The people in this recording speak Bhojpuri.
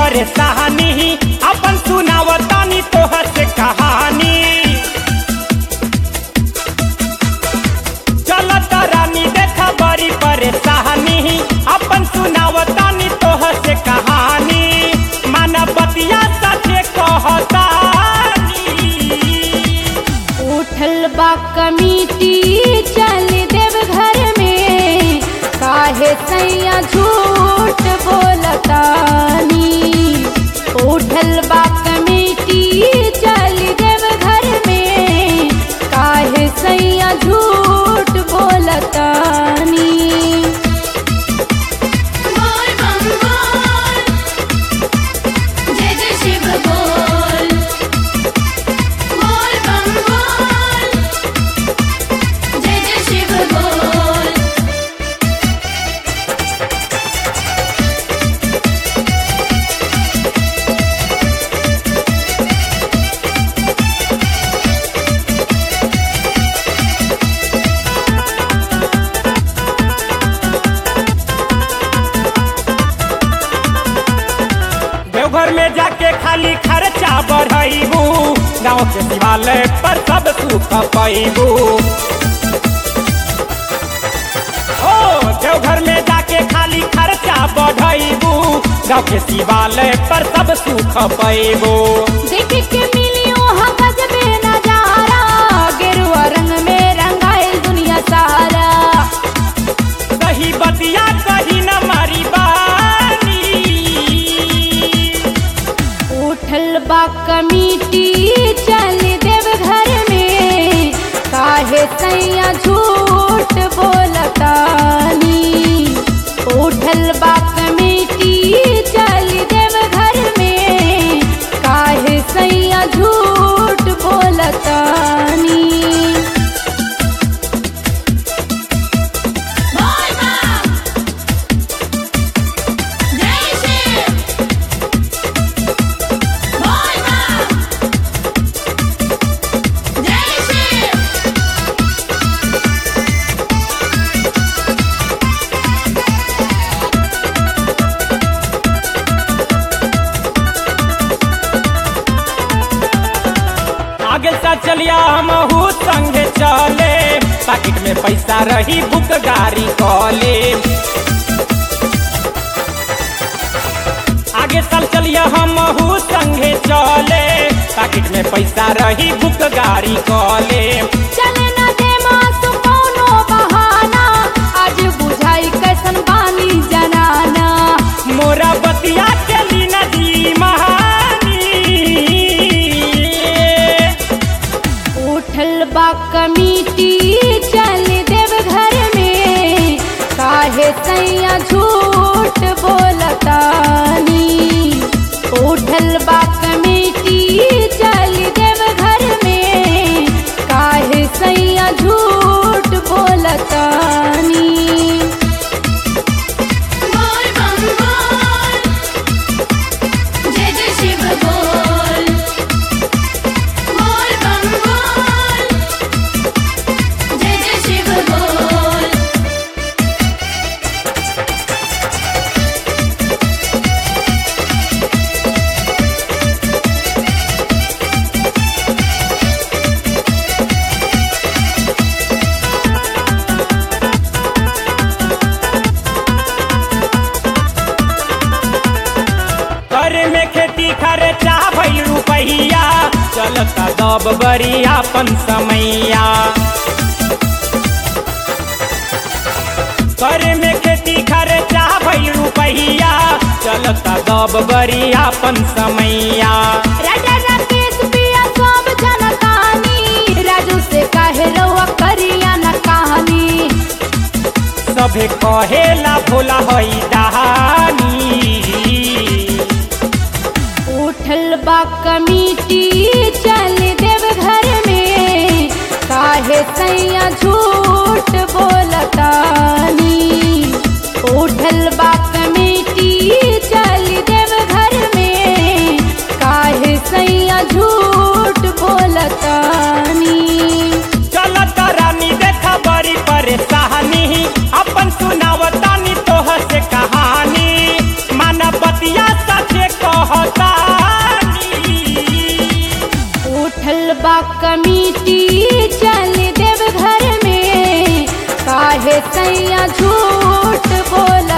परेशानी अपन सुनावतानी तोहर से कहानी। चलत रानी देखा बड़ी परेशानी अपन सुनावतानी तोहर से कहानी। मानवतिया सचे कहतानी उठल बा कमिटी चल देव घर में काहे सैया झूठ बोलतानी। उठल बा कमिटी चल देव घर में काहे सैया झूठ बोलतानी। बोल बम बोल, जय जय शिव बोल। बोल बम बोल, जय जय शिव बोल। देवघर में जाके खाली खर्चा बढ़ाइबू, गाँव के शिवालय पर सब सुख पाइबू। ओ देवघर में जाके खाली खर्चा बढ़ाइबू, गाँव के शिवालय पर सब सुख पाइबू। देख के मिली वहाँ गजबे नजारा, गेरुआ रंग में रंगाइल दुनिया सारा। सही बतिया कही न मारी बानी। उठल बा कमिटी चल देव घर में काहे सैया झूठ बोलतानी। उठल बा कमिटी चल देव घर में काहे सैया झूठ बोलतानी। बोल बम, जय शिव। बोल बम, जय शिव। आगे सा चलिया हमहू संगे चले, पैकेट में पैसा रही बुक गाड़ी कॉले। आगे साल चलिया हमहू संगे चले, पैकेट में पैसा रही बुक गाड़ी कॉले। चले न दे मासु कौनो बहाना, आज बुझाई कैसन बानी जनाना। मोरा बतिया के ली नदी महानी। उठल बा कमिटी चल देव घर में काहे सैया झूठ बोलतानी। उठल बा कमिटी चल देव घर में काहे सैया झूठ बोलतानी। बोल बम बोल, जय जय शिव बोल। बोल बम बोल, जय जय शिव बोल। घर में खेती खर्चा भइल रुपैया, चलता दब बरिया अपन समैया। घर में खेती खर्चा भइल रुपैया, चलता दब बरिया अपन समैया। राजा राकेश पिया सब जनतानी, राजू से काहे रउआ करिया न कहानी। सभे कहेला भोला हई दहानी। उठल बा कमिटी चल देव घर में काहे सैया झूठ बोलतानी। उठल बा कमिटी चल देव घर में काहे सैया झूठ बोलतानी। चलत रानी देखा बड़ी परेशानी अपन सुनावतानी तोहर से कहा। झूठ बोल